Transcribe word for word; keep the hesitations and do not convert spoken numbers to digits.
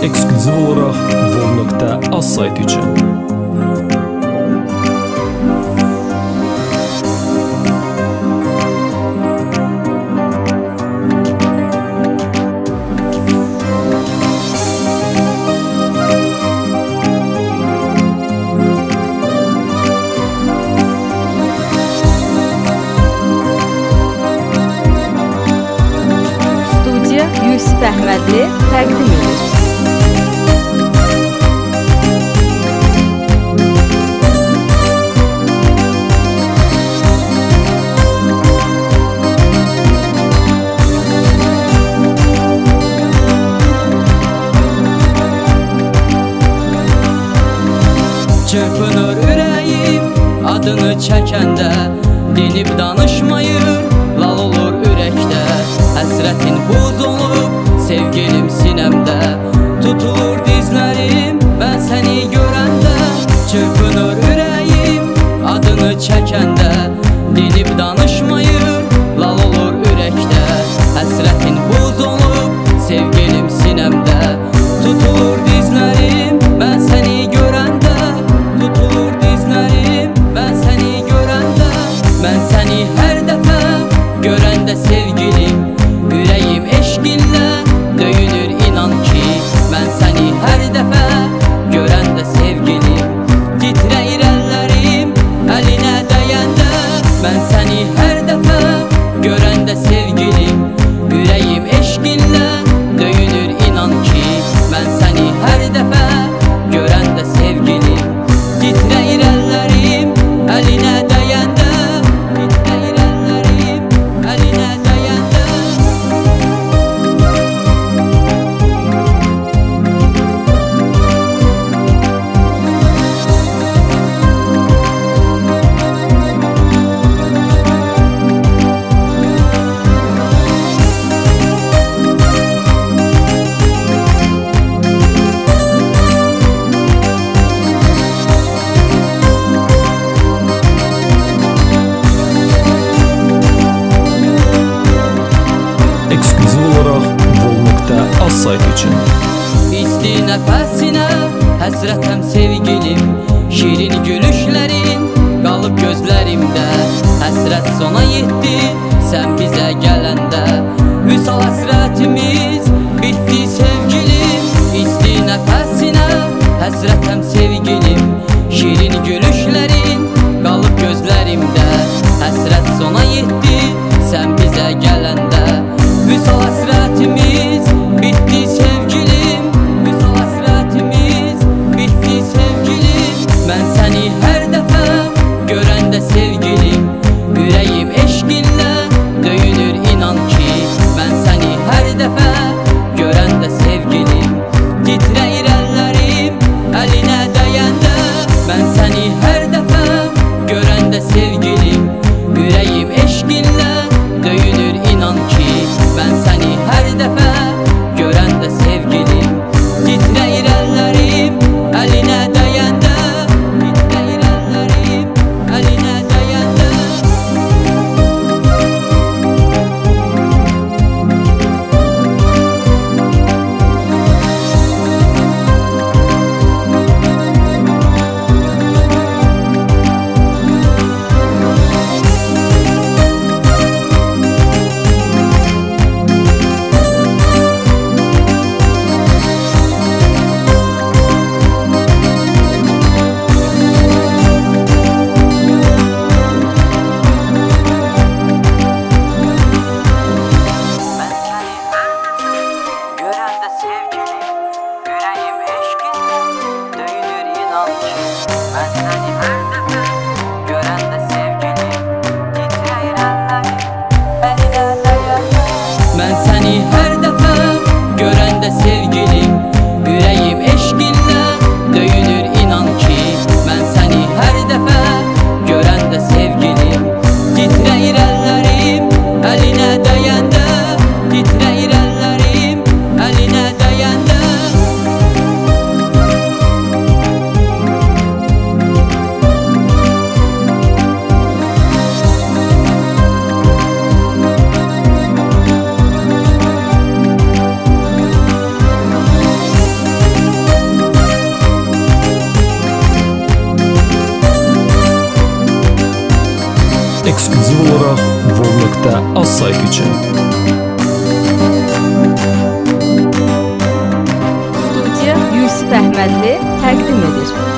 Eksklüziv olaraq vol.az saytı üçün. Studiya Yusif Əhmədli təqdim edir. Çırpınır ürəyim adını çəkəndə, dinib danışmayır lal olur ürəkdə. Həsrətin buz olub sevgilim sinəmdə, tutulur dizlərim mən səni görəndə. Çırpınır ürəyim adını çəkəndə, dinib danışmayır lal olur ürəkdə. Həsrətin buz olub sevgilim sinəmdə, tutulur dizlərim mən səni görəndə. Tutulur dizlərim mən səni görəndə. Mən səni hər dəfə görəndə sevgilim, ürəyim eşqinlə döyünür inan ki. Mən səni hər dəfə görəndə sevgilim, titrəyir əllərim əlinə dəyəndə. Mən səni hər dəfə görəndə sevgilim, ürəyim eşqinlə döyünür inan ki. Mən səni hər dəfə görəndə sevgilim, titrəyir əllərim əlinə dəyəndə. Titrəyir əllərim əlinə dəyəndə. Eksklüziv olaraq vol.az saytı üçün. İsti nəfəsinə həsrətəm sevgilim, şirin gülüşlərin qalıb gözlərimdə. Həsrət sona yetdi sən bizə gələndə, vüsal həsrətimiz bitdi sevgilim. İsti nəfəsinə həsrətəm sevgilim, şirin gülüşlərin qalıb gözlərimdə. Həsrət sona yetdi sən bizə gələndə, vüsal həsrətimiz bitdi sevgilim. Vüsal həsrətimiz bitdi sevgilim. Mən səni hər dəfə görəndə sevgilim, ürəyim eşqinlə döyünür inan ki. Mən səni hər dəfə görəndə sevgilim, titrəyir əllərim əlinə dəyəndə. Mən səni hər dəfə görəndə sevgilim, ürəyim eşqinlə döyünür inan ki. Mən səni hər dəfə görəndə sevgilim, titrəyir əllərim əlinə dəyəndə. Titrəyir əllərim əlinə dəyəndə. Eksklüziv olaraq vol.az saytı üçün. Studiya Yusif Əhmədli təqdim edir.